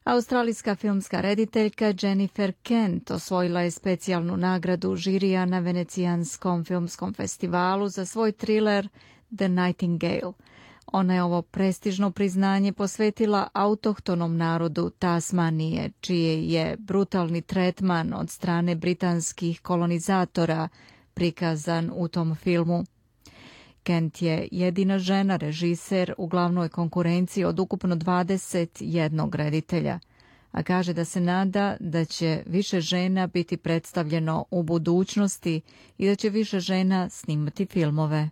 Australijska filmska rediteljka Jennifer Kent osvojila je specijalnu nagradu žirija na Venecijanskom filmskom festivalu za svoj triler The Nightingale. Ona je ovo prestižno priznanje posvetila autohtonom narodu Tasmanije, čiji je brutalni tretman od strane britanskih kolonizatora prikazan u tom filmu. Kent je jedina žena režiser u glavnoj konkurenciji od ukupno 21 reditelja, a kaže da se nada da će više žena biti predstavljeno u budućnosti i da će više žena snimati filmove.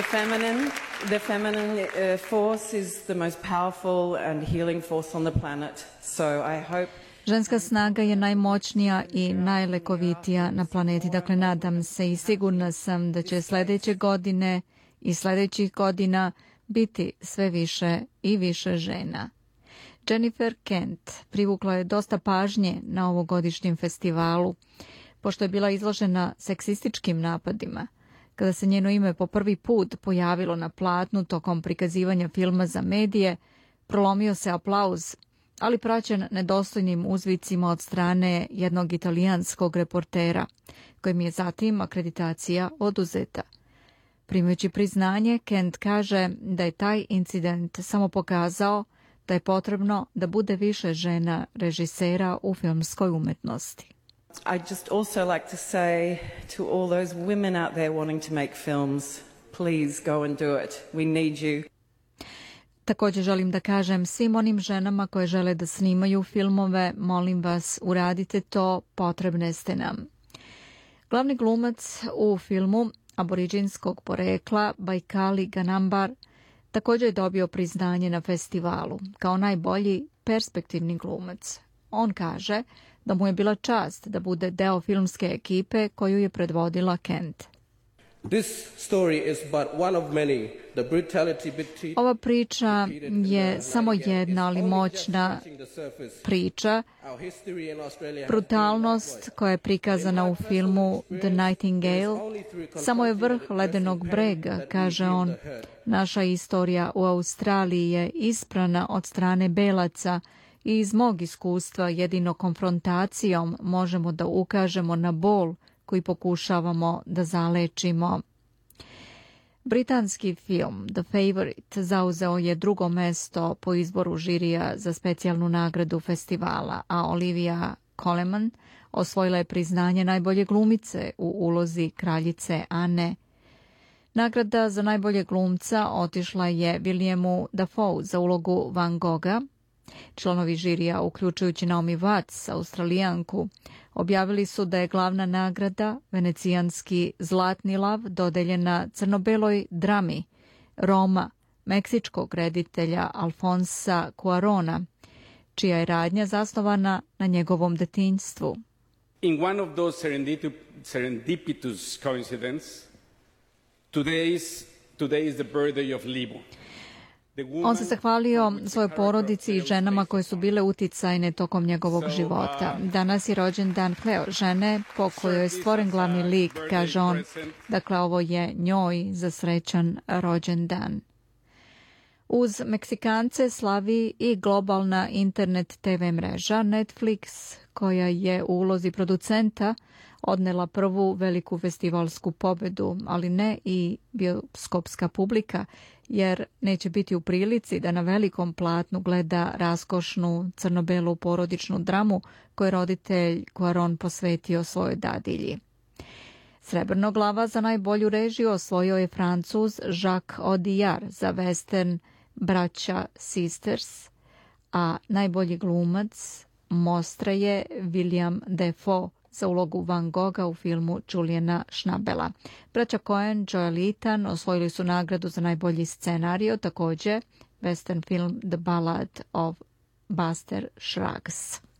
The feminine force is the most powerful and healing force on the planet. So I hope Ženska snaga je najmoćnija i najlekovitija na planeti, dakle nadam se i sigurna sam da će sljedeće godine i sljedećih godina biti sve više i više žena. Jennifer Kent privukla je dosta pažnje na ovogodišnjem festivalu, pošto je bila izložena seksističkim napadima. Kada se njeno ime po prvi put pojavilo na platnu tokom prikazivanja filma za medije, prolomio se aplauz, ali praćen nedostojnim uzvicima od strane jednog italijanskog reportera, kojem je zatim akreditacija oduzeta. Primajući priznanje, Kent kaže da je taj incident samo pokazao da je potrebno da bude više žena režisera u filmskoj umetnosti. I just also like to say to all those women out there wanting to make films, please go and do it. We need you. Također želim da kažem svim onim ženama koje žele da snimaju filmove, molim vas, uradite to, potrebne ste nam. Glavni glumac u filmu aboriđinskog porekla Baikali Ganambar također je dobio priznanje na festivalu kao najbolji perspektivni glumac. On kaže da mu je bila čast da bude deo filmske ekipe koju je predvodila Kent. Ova priča je samo jedna, ali moćna priča. Brutalnost koja je prikazana u filmu The Nightingale samo je vrh ledenog brega, kaže on. Naša istorija u Australiji je isprana od strane belaca i iz mog iskustva jedino konfrontacijom možemo da ukažemo na bol koji pokušavamo da zalečimo. Britanski film The Favourite zauzeo je drugo mesto po izboru žirija za specijalnu nagradu festivala, a Olivia Colman osvojila je priznanje najbolje glumice u ulozi kraljice Ane. Nagrada za najbolje glumca otišla je Williamu Dafoe za ulogu Van Gogha. Članovi žirija, uključujući Naomi Watts, Australijanku, objavili su da je glavna nagrada, venecijanski Zlatni lav, dodeljena crno-beloj drami Roma, meksičkog reditelja Alfonsa Cuarona, čija je radnja zasnovana na njegovom detinjstvu. In one of those serendipitous coincidence, today is the birthday of Libu. On se zahvalio svojoj porodici i ženama koje su bile uticajne tokom njegovog života. Danas je rođendan Cleo, žene po kojoj je stvoren glavni lik, kaže on. Dakle, ovo je njoj za srećan rođendan. Uz Meksikance slavi i globalna internet TV mreža Netflix, koja je u ulozi producenta odnela prvu veliku festivalsku pobedu, ali ne i bioskopska publika, jer neće biti u prilici da na velikom platnu gleda raskošnu crno-belu porodičnu dramu koju je roditelj Cuaron posvetio svojoj dadilji. Srebrno glava za najbolju režiju osvojio je Francuz Jacques Audiard za western Braća Sisters, a najbolji glumac mostra je William Dafoe za ulogu Van Gogha u filmu Juliana Schnabela. Braća Coen, Joel i Ethan osvojili su nagradu za najbolji scenario, također western film The Ballad of Buster Scruggs.